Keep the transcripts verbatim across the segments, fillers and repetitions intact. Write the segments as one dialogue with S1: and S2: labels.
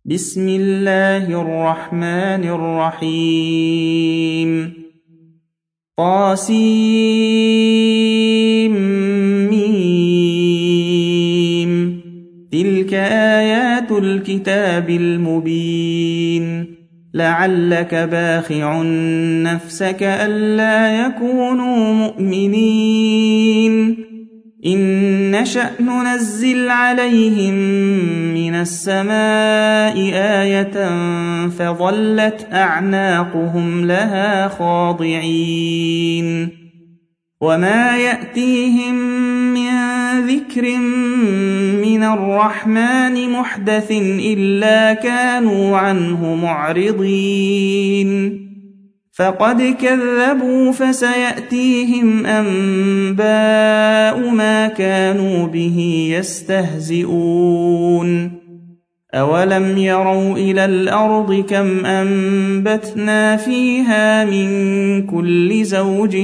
S1: بسم الله الرحمن الرحيم طاسيم تلك آيات الكتاب المبين لعلك باخع نفسك ألا يكونوا مؤمنين إن نشأ ننزل عليهم من السماء آية فظلت أعناقهم لها خاضعين وما يأتيهم من ذكر من الرحمن محدث إلا كانوا عنه معرضين فقد كذبوا فسيأتيهم أنباء ما كانوا به يستهزئون أولم يروا إلى الأرض كم أنبتنا فيها من كل زوج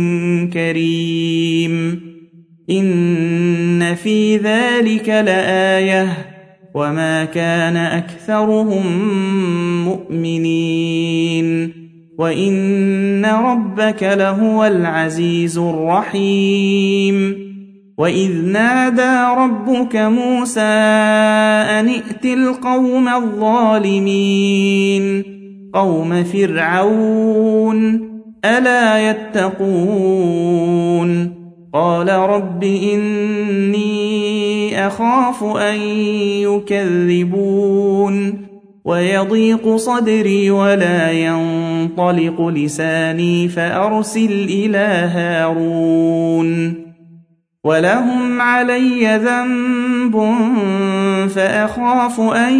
S1: كريم إن في ذلك لآية وما كان أكثرهم مؤمنين وإن ربك لهو العزيز الرحيم وإذ نادى ربك موسى أن ائت القوم الظالمين قوم فرعون ألا يتقون قال رب إني أخاف أن يكذبون ويضيق صدري ولا ينطلق لساني فأرسل إلى هارون ولهم علي ذنب فأخاف أن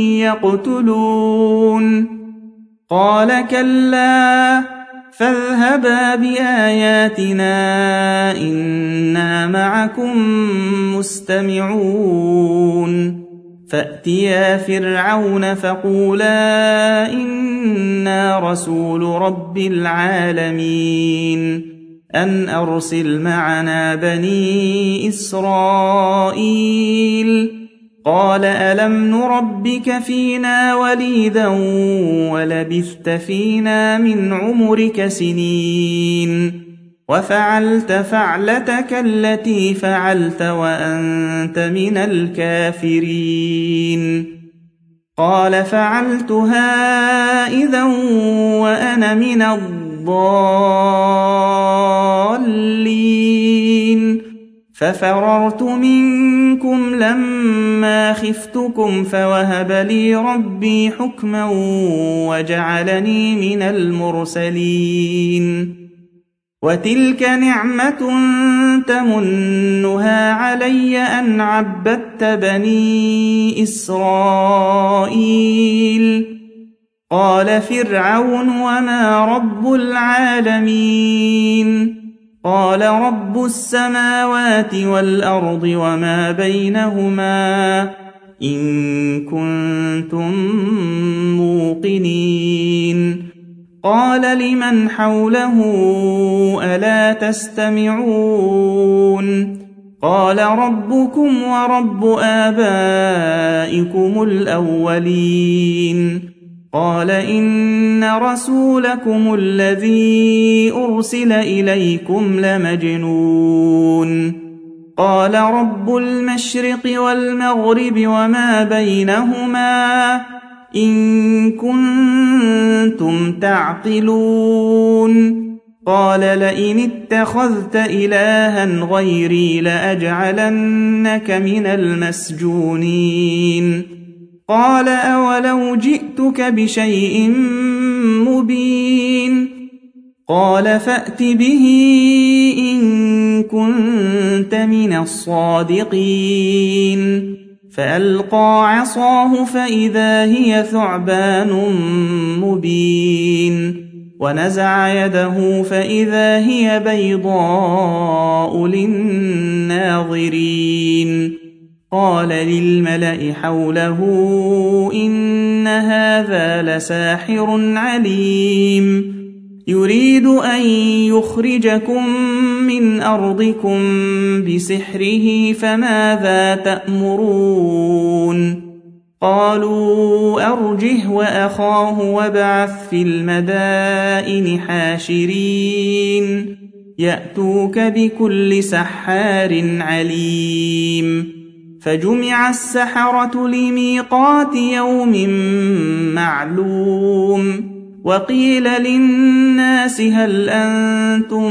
S1: يقتلون قال كلا فاذهبا بآياتنا إنا معكم مستمعون فأتيا فرعون فقولا إنا رسول رب العالمين أن أرسل معنا بني إسرائيل قال ألم نربك فينا وليدا ولبثت فينا من عمرك سنين وفعلت فعلتك التي فعلت وأنت من الكافرين قال فعلتها إذا وأنا من الضالين ففررت منكم لما خفتكم فوهب لي ربي حكما وجعلني من المرسلين وتلك نعمة تمنها علي أن عبدت بني إسرائيل قال فرعون وما رب العالمين قال رب السماوات والأرض وما بينهما إن كنتم موقنين قال لمن حوله ألا تستمعون قال ربكم ورب آبائكم الأولين قال إن رسولكم الذي أرسل إليكم لمجنون قال رب المشرق والمغرب وما بينهما إن كنتم تعقلون قال لئن اتخذت إلها غيري لأجعلنك من المسجونين قال أولو جئتك بشيء مبين قال فأت به إن كنت من الصادقين فألقى عصاه فإذا هي ثعبان مبين ونزع يده فإذا هي بيضاء للناظرين قال للملأ حوله إن هذا لساحر عليم يريد أن يخرجكم من أرضكم بسحره فماذا تأمرون قالوا أرجه وأخاه وابعث في المدائن حاشرين يأتوك بكل سحار عليم فجمع السحرة لميقات يوم معلوم وقيل للناس هل أنتم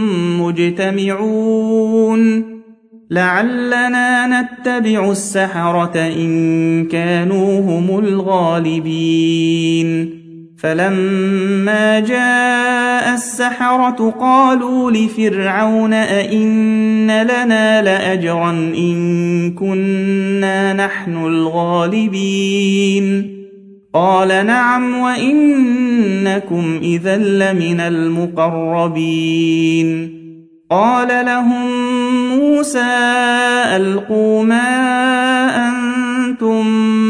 S1: مجتمعون لعلنا نتبع السحرة إن كانوا هم الغالبين فلما جاء السحرة قالوا لفرعون أئن لنا لأجرا إن كنا نحن الغالبين قال نعم وإنكم إذا لمن المقربين قال لهم موسى ألقوا ما أنتم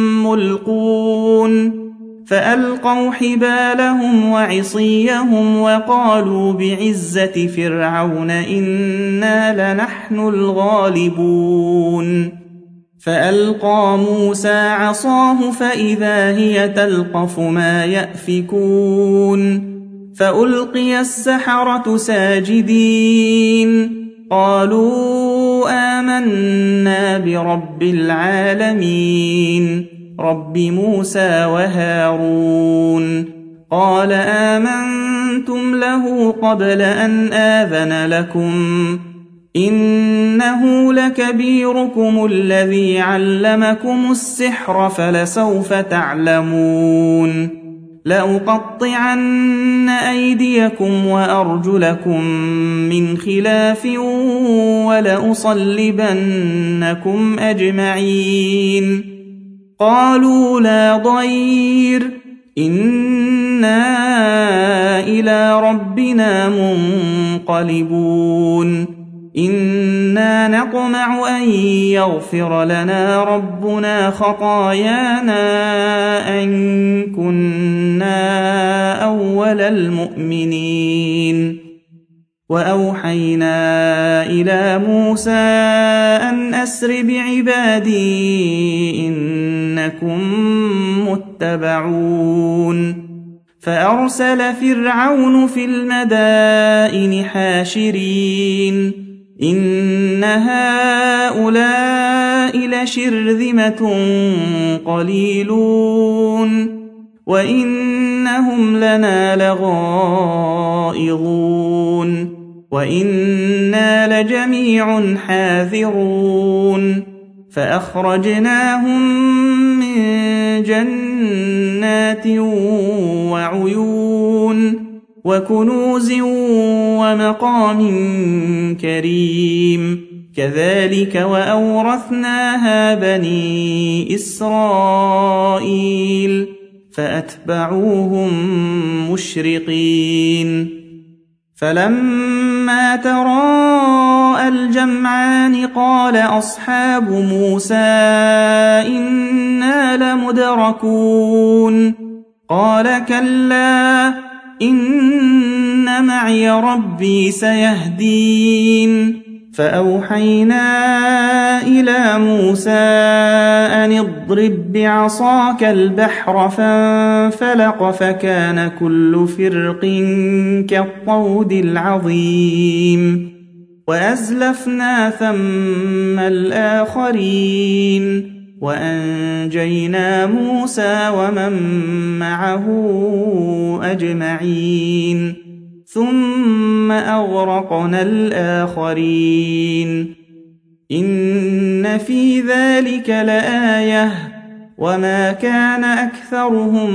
S1: ملقون فألقوا حبالهم وعصيهم وقالوا بعزة فرعون إنا لنحن الغالبون فألقى موسى عصاه فإذا هي تلقف ما يأفكون فألقي السحرة ساجدين قالوا آمنا برب العالمين رب موسى وهارون قال آمنتم له قبل أن آذن لكم إنه لكبيركم الذي علمكم السحر فلسوف تعلمون لأقطعن أيديكم وأرجلكم من خلاف ولأصلبنكم أجمعين قالوا لا ضير إنا إلى ربنا منقلبون إنا نطمع أن يغفر لنا ربنا خطايانا أن كنا أول المؤمنين وأوحينا إلى موسى أن أسر بعبادي إنكم متبعون فأرسل فرعون في المدائن حاشرين إن هؤلاء لشرذمة قليلون وإنهم لنا لغائظون وإنا لجميع حاذرون فأخرجناهم من جنات وعيون وكنوز ومقام كريم كذلك وأورثناها بني إسرائيل فأتبعوهم مشرقين فلما تراءى الجمعان قال أصحاب موسى إنا لمدركون قال كلا إن معي ربي سيهدين فأوحينا إلى موسى أن اضرب بعصاك البحر فانفلق فكان كل فرق كالطود العظيم وأزلفنا ثم الآخرين وأنجينا موسى ومن معه أجمعين ثم أغرقنا الآخرين إن في ذلك لآية وما كان أكثرهم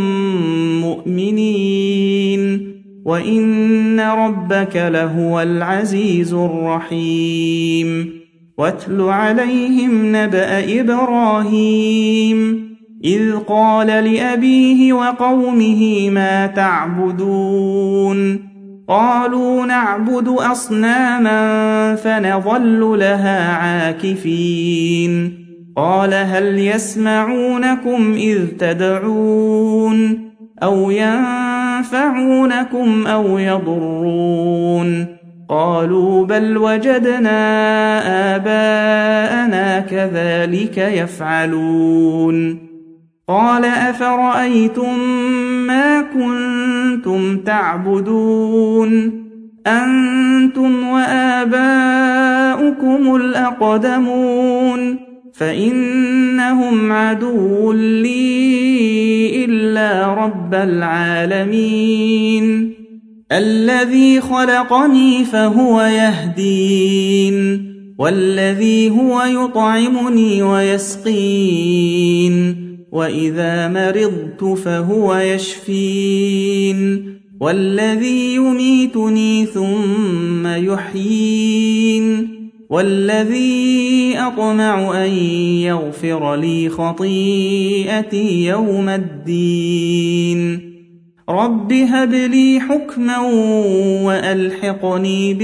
S1: مؤمنين وإن ربك لهو العزيز الرحيم واتل عليهم نبأ إبراهيم إذ قال لأبيه وقومه ما تعبدون قالوا نعبد أصناما فنظل لها عاكفين قال هل يسمعونكم إذ تدعون أو ينفعونكم أو يضرون قالوا بل وجدنا آباءنا كذلك يفعلون قال أفرأيتم ما كنتم تعبدون أنتم وآباؤكم الأقدمون فإنهم عدو لي إلا رب العالمين الذي خلقني فهو يهدين والذي هو يطعمني ويسقين وإذا مرضت فهو يشفين والذي يميتني ثم يحيين والذي أطمع أن يغفر لي خطيئتي يوم الدين رب هب لي حكما وألحقني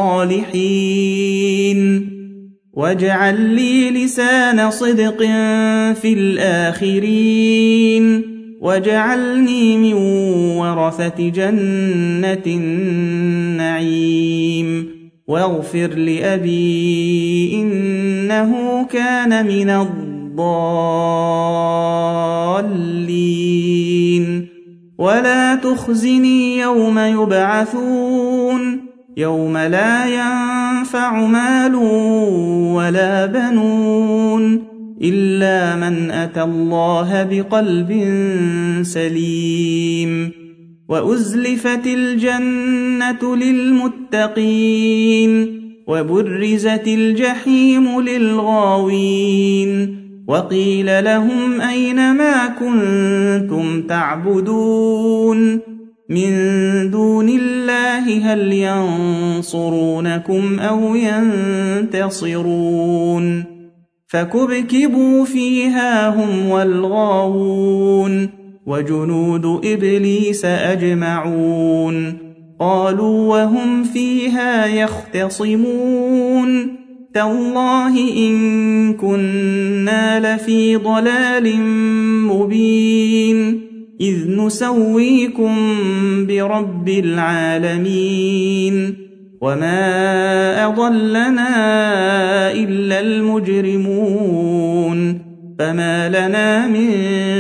S1: بالصالحين واجعل لي لسان صدق في الآخرين واجعلني من ورثة جنة النعيم واغفر لأبي إنه كان من الضالين ولا تخزني يوم يبعثون يوم لا ينفع مال ولا بنون إلا من أتى الله بقلب سليم وأزلفت الجنة للمتقين وبرزت الجحيم للغاوين وقيل لهم أين ما كنتم تعبدون من دون الله هل ينصرونكم أو ينتصرون فكبكبوا فيها هم والغاوون وجنود إبليس أجمعون قالوا وهم فيها يختصمون تالله إن كنا لفي ضلال مبين إذ نسويكم برب العالمين وما أضلنا إلا المجرمون فما لنا من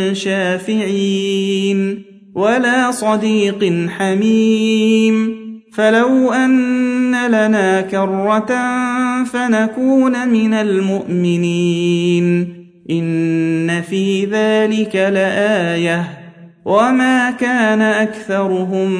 S1: شافعين ولا صديق حميم فلو أن لنا كرة فنكون من المؤمنين إن في ذلك لآية وما كان أكثرهم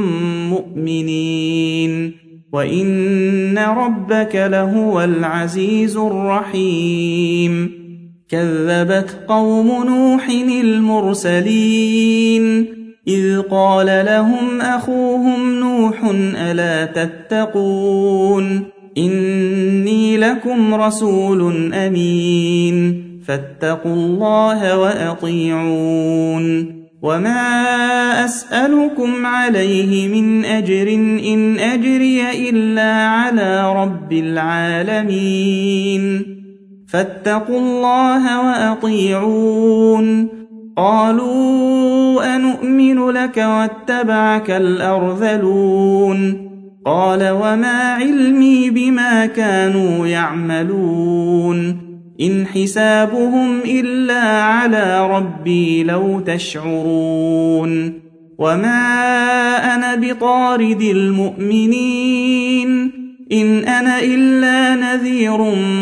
S1: مؤمنين وإن ربك لهو العزيز الرحيم كذبت قوم نوح المرسلين إذ قال لهم أخوهم نوح ألا تتقون إني لكم رسول أمين فاتقوا الله وأطيعون وما أسألكم عليه من أجر إن أجري إلا على رب العالمين فاتقوا الله وأطيعون قالوا أنؤمن لك واتبعك الأرذلون قال وما علمي بما كانوا يعملون إن حسابهم إلا على ربي لو تشعرون وما أنا بطارد المؤمنين إن أنا إلا نذير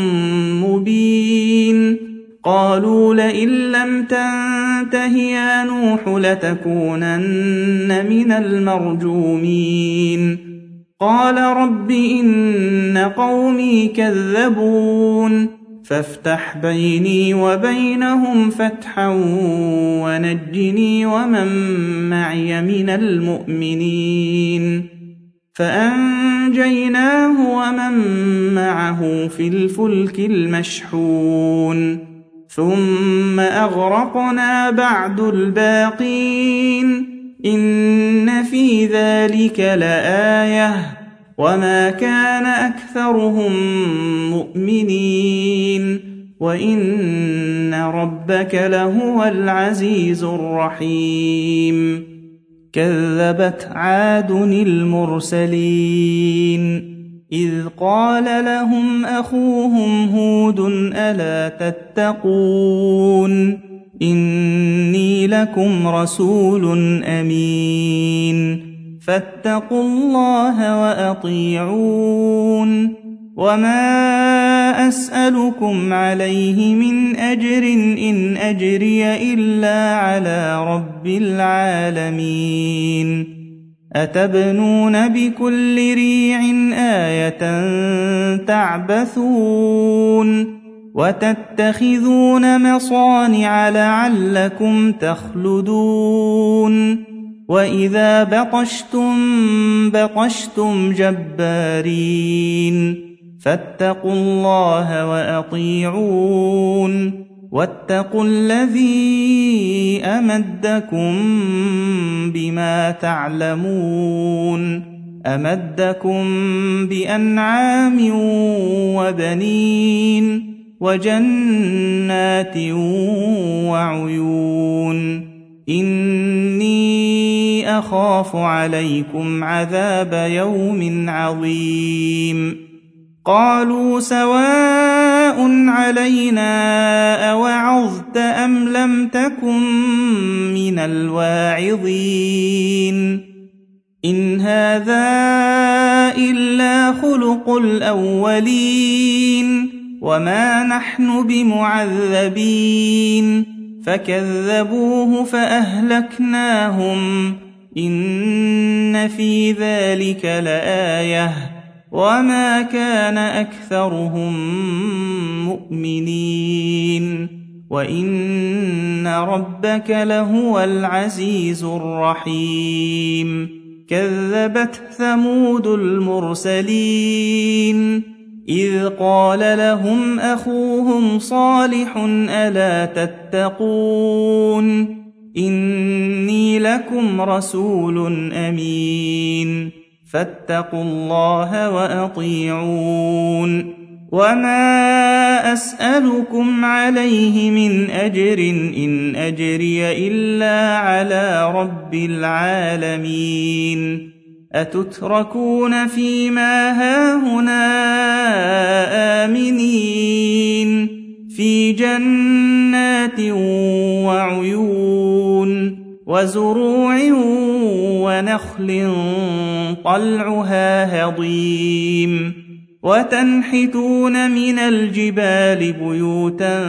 S1: مبين قالوا لئن لم تنته يا نوح لتكونن من المرجومين قال رب إن قومي كذبون فافتح بيني وبينهم فتحا ونجني ومن معي من المؤمنين فأنجيناه ومن معه في الفلك المشحون ثم أغرقنا بعد الباقين إن في ذلك لآية وما كان أكثرهم مؤمنين وإن ربك لهو العزيز الرحيم كذبت عاد المرسلين إذ قال لهم أخوهم هود ألا تتقون إن إني لكم رسول أمين فاتقوا الله وأطيعون وما أسألكم عليه من أجر إن أجري إلا على رب العالمين أتبنون بكل ريع آية تعبثون وتتخذون مصانع لعلكم تخلدون وإذا بطشتم بطشتم جبارين فاتقوا الله وأطيعون واتقوا الذي أمدكم بما تعلمون أمدكم بأنعام وبنين وجنات وعيون إني أخاف عليكم عذاب يوم عظيم قالوا سواء علينا أوعظت أم لم تكن من الواعظين إن هذا إلا خلق الأولين وما نحن بمعذبين فكذبوه فأهلكناهم إن في ذلك لآية وما كان أكثرهم مؤمنين وإن ربك لهو العزيز الرحيم كذبت ثمود المرسلين إذ قال لهم أخوهم صالح ألا تتقون إني لكم رسول أمين فاتقوا الله وأطيعون وما أسألكم عليه من أجر إن أجري إلا على رب العالمين أتتركون فيما هاهنا آمنين في جنات وعيون وزروع ونخل طلعها هضيم وتنحتون من الجبال بيوتا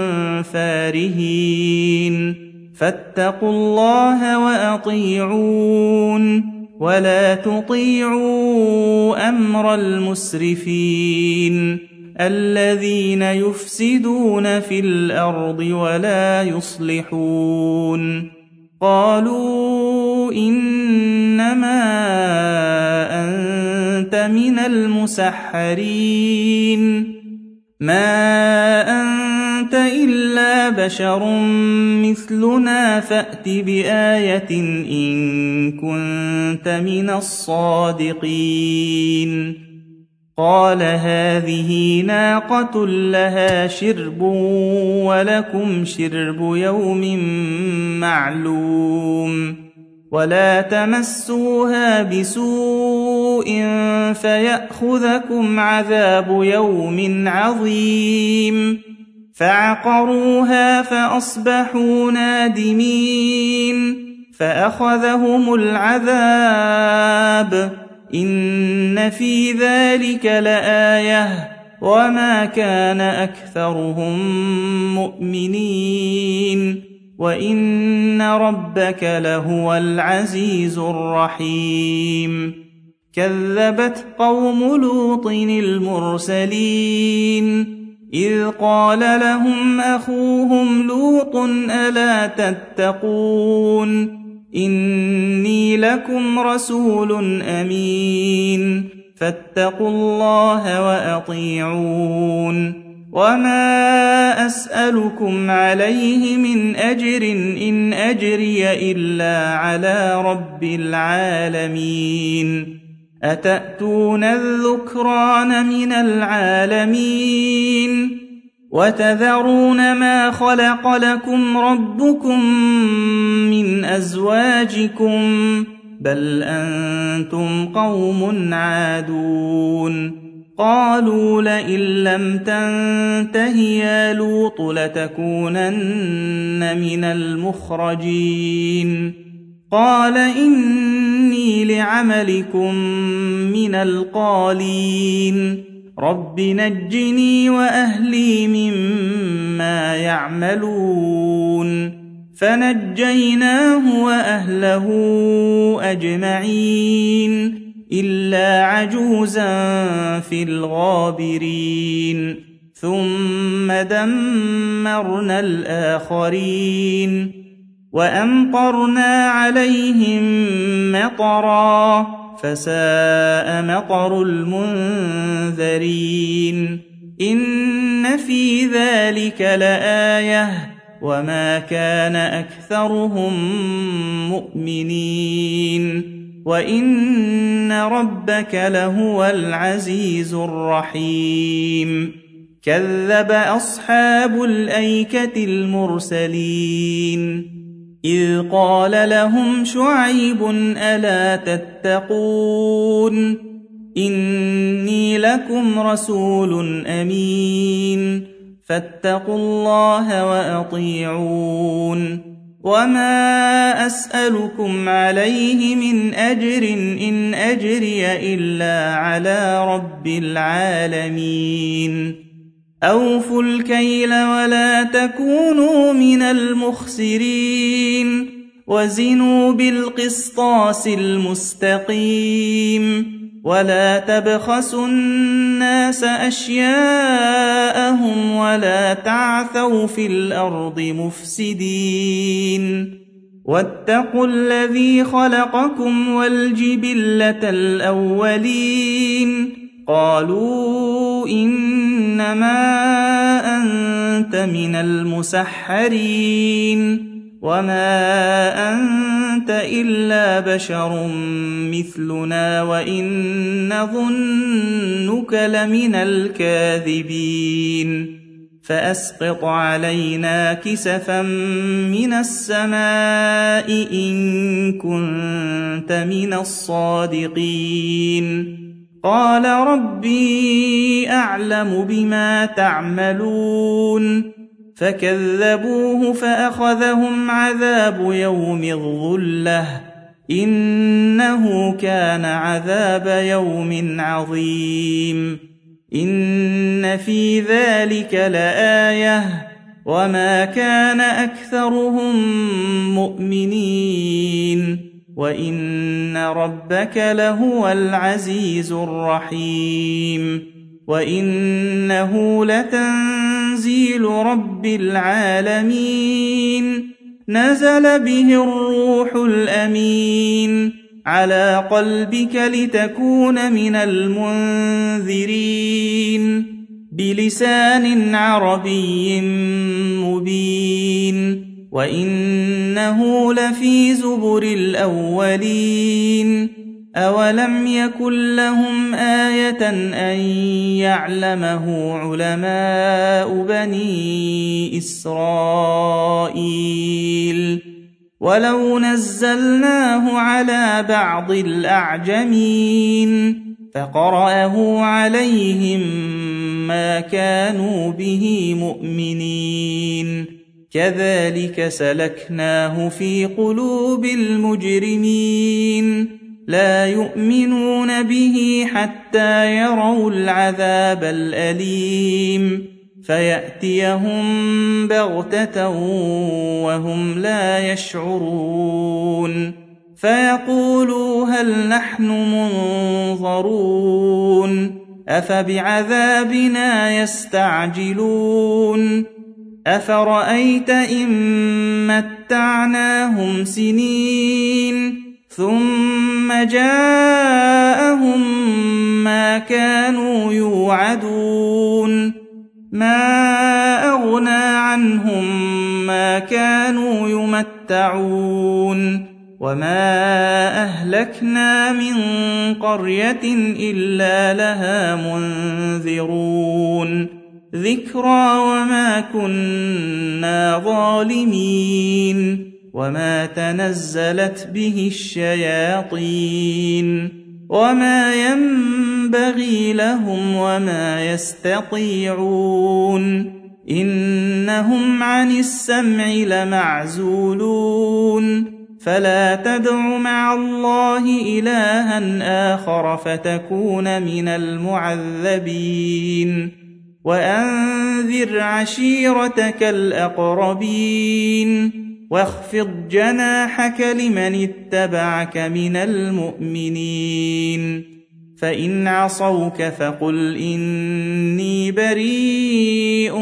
S1: فارهين فاتقوا الله وأطيعون ولا تطيعوا أمر المسرفين الذين يفسدون في الأرض ولا يصلحون قالوا إنما أنت من المسحرين ما أنت إلا بشر مثلنا فأت بآية إن كنت من الصادقين قال هذه ناقة لها شرب ولكم شرب يوم معلوم ولا تمسوها بسوء فيأخذكم عذاب يوم عظيم فعقروها فأصبحوا نادمين فأخذهم العذاب إن في ذلك لآية وما كان أكثرهم مؤمنين وإن ربك لهو العزيز الرحيم كذبت قوم لوط المرسلين إذ قال لهم أخوهم لوط ألا تتقون إني لكم رسول أمين فاتقوا الله وأطيعون وما أسألكم عليه من أجر إن أجري إلا على رب العالمين أتأتون الذكران من العالمين وتذرون ما خلق لكم ربكم من أزواجكم بل أنتم قوم عادون قالوا لئن لم تنته يا لوط لتكونن من المخرجين قال إني لعملكم من القالين رب نجني وأهلي مما يعملون فنجيناه وأهله أجمعين إلا عجوزا في الغابرين ثم دمرنا الآخرين وأمطرنا عليهم مطرا فساء مطر المنذرين إن في ذلك لآية وما كان أكثرهم مؤمنين وإن ربك لهو العزيز الرحيم كذب أصحاب الأيكة المرسلين إذ قال لهم شعيب ألا تتقون إني لكم رسول أمين فاتقوا الله وأطيعون وما أسألكم عليه من أجر إن أجري إلا على رب العالمين أوفوا الكيل ولا تكونوا من المخسرين وزنوا بالقسطاس المستقيم ولا تبخسوا الناس أشياءهم ولا تعثوا في الأرض مفسدين واتقوا الذي خلقكم والجبلة الأولين قالوا إنما أنت من المسحرين وما أنت إلا بشر مثلنا وإن نظنك لمن الكاذبين فأسقط علينا كسفا من السماء إن كنت من الصادقين قال ربي أعلم بما تعملون فكذبوه فأخذهم عذاب يوم الظلة إنه كان عذاب يوم عظيم إن في ذلك لآية وما كان أكثرهم مؤمنين وإن ربك لهو العزيز الرحيم وإنه لتنزيل رب العالمين نزل به الروح الأمين على قلبك لتكون من المنذرين بلسان عربي مبين وإنه لفي زبر الأولين أولم يكن لهم آية أن يعلمه علماء بني إسرائيل ولو نزلناه على بعض الأعجمين فقرأه عليهم ما كانوا به مؤمنين كذلك سلكناه في قلوب المجرمين لا يؤمنون به حتى يروا العذاب الأليم فيأتيهم بغتة وهم لا يشعرون فيقولوا هل نحن منظرون أفبعذابنا يستعجلون أفرأيت إن متعناهم سنين ثم جاءهم ما كانوا يوعدون ما أغنى عنهم ما كانوا يمتعون وما أهلكنا من قرية إلا لها منذرون ذكرى وما كنا ظالمين وما تنزلت به الشياطين وما ينبغي لهم وما يستطيعون إنهم عن السمع لمعزولون فلا تدع مع الله إلها آخر فتكون من المعذبين وأنذر عشيرتك الأقربين واخفض جناحك لمن اتبعك من المؤمنين فإن عصوك فقل إني بريء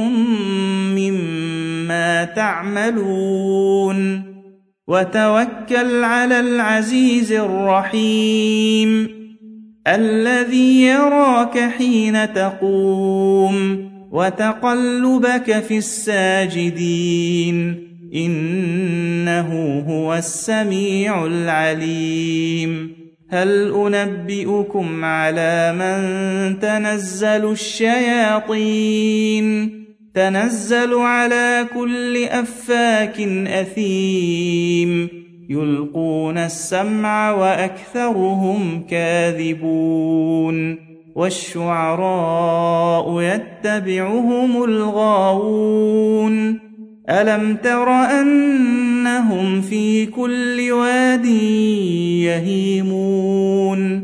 S1: مما تعملون وتوكل على العزيز الرحيم الذي يراك حين تقوم وتقلبك في الساجدين إنه هو السميع العليم هل أنبئكم على من تنزل الشياطين تنزل على كل أفاك أثيم يلقون السمع وأكثرهم كاذبون والشعراء يتبعهم الغاوون ألم تر أنهم في كل واد يهيمون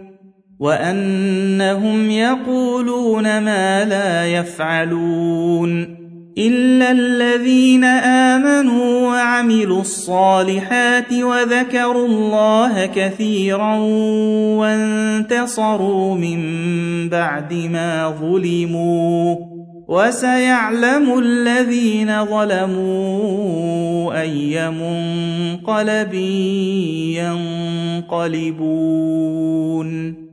S1: وأنهم يقولون ما لا يفعلون إلا الذين آمنوا وعملوا الصالحات وذكروا الله كثيرا وانتصروا من بعد ما ظلموا وسيعلم الذين ظلموا أي منقلب ينقلبون.